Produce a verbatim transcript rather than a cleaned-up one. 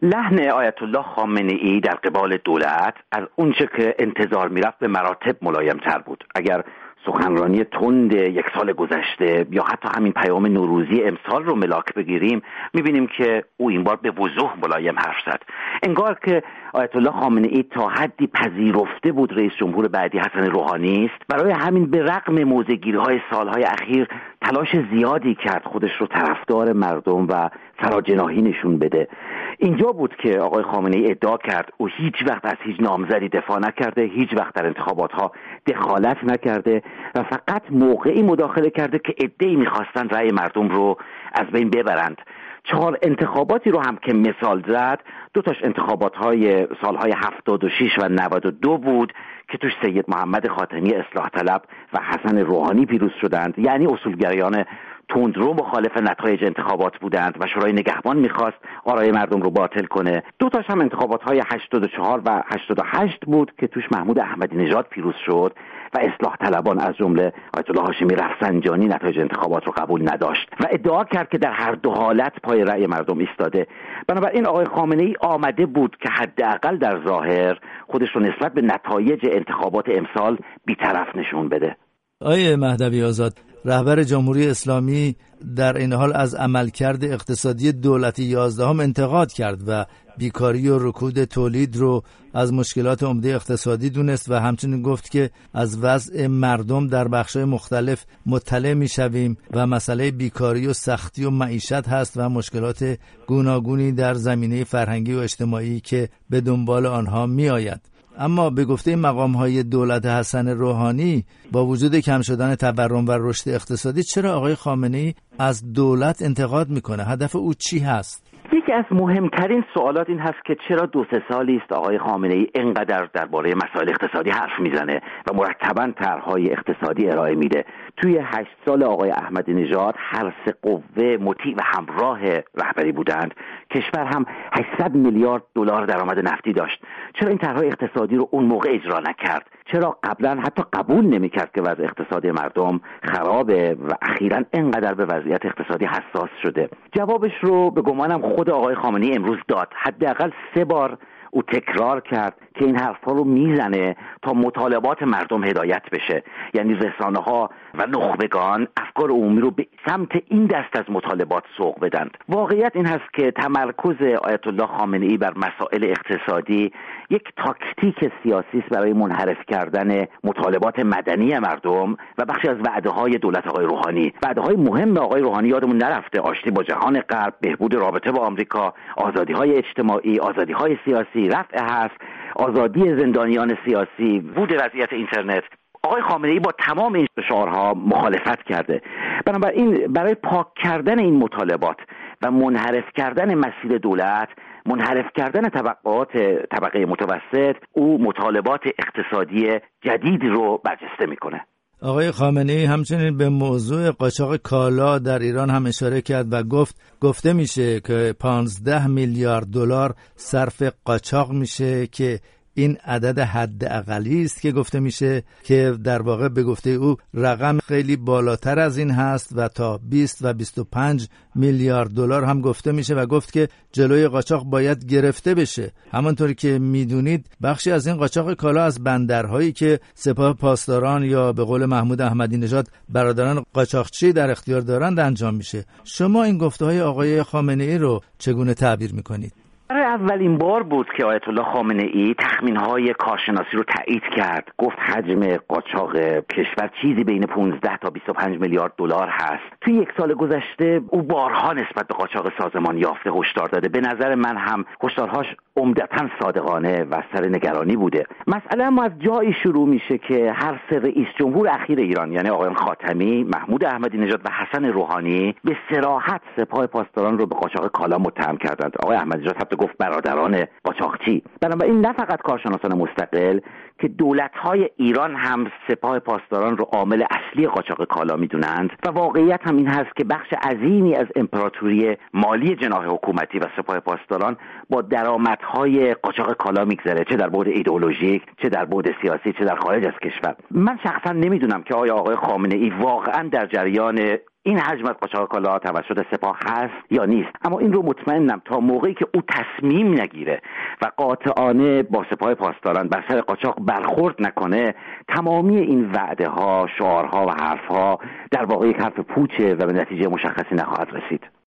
لحن آیت الله خامنه ای در قبال دولت از اونچه که انتظار میرفت به مراتب ملایم‌تر بود. اگر سخنرانی تند یک سال گذشته یا حتی همین پیام نوروزی امسال رو ملاک بگیریم، میبینیم که او این بار به وضوح ملایم حرف زد. انگار که آیت الله خامنه ای تا حدی پذیرفته بود رئیس جمهور بعدی حسن روحانی است، برای همین به رغم موضع‌گیری‌های سالهای اخیر تلاش زیادی کرد خودش رو طرفدار مردم و فراجناحی نشون بده. اینجا بود که آقای خامنه ای ادعا کرد او هیچ وقت از هیچ نامزدی دفاع نکرده، هیچ وقت در انتخابات‌ها دخالت نکرده و فقط موقعی مداخله کرده که عده‌ای می‌خواستن رأی مردم رو از بین ببرند. چهار انتخاباتی رو هم که مثال زد، دو تاش انتخابات‌های سالهای هفتاد و شش و نود و دو بود که توش سید محمد خاتمی اصلاح طلب و حسن روحانی پیروز شدند، یعنی اصولگرایان تندرو مخالف نتایج انتخابات بودند و شورای نگهبان میخواست آرای مردم رو باطل کنه. دو تاش هم انتخابات‌های هشتاد و چهار و هشتاد و هشت بود که توش محمود احمدی نژاد پیروز شد و اصلاح طلبان از جمله آیت الله هاشمی رفسنجانی نتایج انتخابات رو قبول نداشت و ادعا کرد که در هر دو حالت پای رأی مردم ایستاده. بنابراین آقای خامنه ای آمده بود که حداقل در ظاهر خودش رو نسبت به نتایج انتخابات امسال بی‌طرف نشون بده. آقای مهدوی آزاد، رهبر جمهوری اسلامی در این حال از عملکرد اقتصادی دولت یازدهم انتقاد کرد و بیکاری و رکود تولید رو از مشکلات عمده اقتصادی دونست و همچنین گفت که از وضع مردم در بخش‌های مختلف مطلع می‌شویم و مسئله بیکاری و سختی و معیشت هست و مشکلات گوناگونی در زمینه فرهنگی و اجتماعی که به دنبال آنها می‌آید. اما به گفته مقام‌های دولت حسن روحانی، با وجود کم شدن تورم و رشد اقتصادی، چرا آقای خامنه‌ای از دولت انتقاد میکنه؟ هدف او چی هست؟ یکی از مهمترین سوالات این هست که چرا دو سه سالی است آقای خامنه ای اینقدر درباره مسائل اقتصادی حرف میزنه و مرتباً طرح‌های اقتصادی ارائه میده. توی هشت سال آقای احمدی نژاد هر سه قوه مطیع و همراه رهبری بودند. کشور هم هشتصد میلیارد دلار درآمد نفتی داشت. چرا این طرح‌های اقتصادی رو اون موقع اجرا نکرد؟ چرا قبلا حتی قبول نمی‌کرد که وضع اقتصادی مردم خرابه و اخیراً اینقدر به وضعیت اقتصادی حساس شده؟ جوابش رو به گمانم خود آقای خامنه‌ای امروز داد. حداقل سه بار او تکرار کرد که این حرفا رو میزنه تا مطالبات مردم هدایت بشه، یعنی رسانه‌ها و نخبگان افکار عمومی رو به سمت این دست از مطالبات سوق بدن. واقعیت این هست که تمرکز آیت الله خامنه‌ای بر مسائل اقتصادی یک تاکتیک سیاسی است برای منحرف کردن مطالبات مدنی مردم و بخشی از وعده‌های دولت آقای روحانی. وعده‌های مهم آقای روحانی یادمون نرفته: آشتی با جهان غرب، بهبود رابطه با آمریکا، آزادی‌های اجتماعی، آزادی‌های سیاسی، رفع حصر، آزادی زندانیان سیاسی، بود وضعیت اینترنت. آقای خامنه‌ای با تمام این شعارها مخالفت کرده. بنابراین برای پاک کردن این مطالبات و منحرف کردن مسیر دولت، منحرف کردن طبقات طبقه متوسط، او مطالبات اقتصادی جدید رو برجسته میکنه. آقای خامنه‌ای همچنین به موضوع قاچاق کالا در ایران هم اشاره کرد و گفت گفته میشه که پانزده میلیارد دلار صرف قاچاق میشه که این عدد حداقلی است که گفته میشه که در واقع به گفته او رقم خیلی بالاتر از این هست و تا بیست و بیست و پنج میلیارد دلار هم گفته میشه و گفت که جلوی قاچاق باید گرفته بشه. همونطوری که میدونید بخشی از این قاچاق کالا از بندرهایی که سپاه پاسداران یا به قول محمود احمدی نژاد برادران قاچاقچی در اختیار دارند انجام میشه. شما این گفته‌های آقای خامنه‌ای رو چگونه تعبیر میکنید؟ برای اولین بار بود که آیت الله خامنه ای تخمین‌های کارشناسی رو تایید کرد. گفت حجم قاچاق کشور چیزی بین پانزده تا بیست و پنج میلیارد دلار هست. توی یک سال گذشته او بارها نسبت به قاچاق سازمان یافته هشدار داده. به نظر من هم هشدارهاش عمدتاً صادقانه و سر نگرانی بوده. مسئله اما از جایی شروع میشه که هر سه رئیس جمهور اخیر ایران، یعنی آقایان خاتمی، محمود احمدی نژاد و حسن روحانی، به صراحت سپاه پاسداران رو به قاچاق کالا متهم کردند. آقای احمدی نژاد حتی گفت برادران قاچاقچی. بنابراین نه فقط کارشناسان مستقل که دولت‌های ایران هم سپاه پاسداران رو عامل اصلی قاچاق کالا می‌دونند و واقعیت هم این هست که بخش عظیمی از امپراتوری مالی جناح حکومتی و سپاه پاسداران با درآمدهای قاچاق کالا می‌گذره، چه در بعد ایدئولوژیک، چه در بعد سیاسی، چه در خارج از کشور. من شخصا نمی‌دونم که آیا آقای خامنه‌ای واقعاً در جریان این حجم از قاچاق کالا توسط سپاه هست یا نیست، اما این رو مطمئنم تا موقعی که او تصمیم نگیره و قاطعانه با سپاه پاسداران بر سر قاچاق برخورد نکنه، تمامی این وعده ها، شعارها و حرف ها در واقع یک حرف پوچه و به نتیجه مشخصی نخواهد رسید.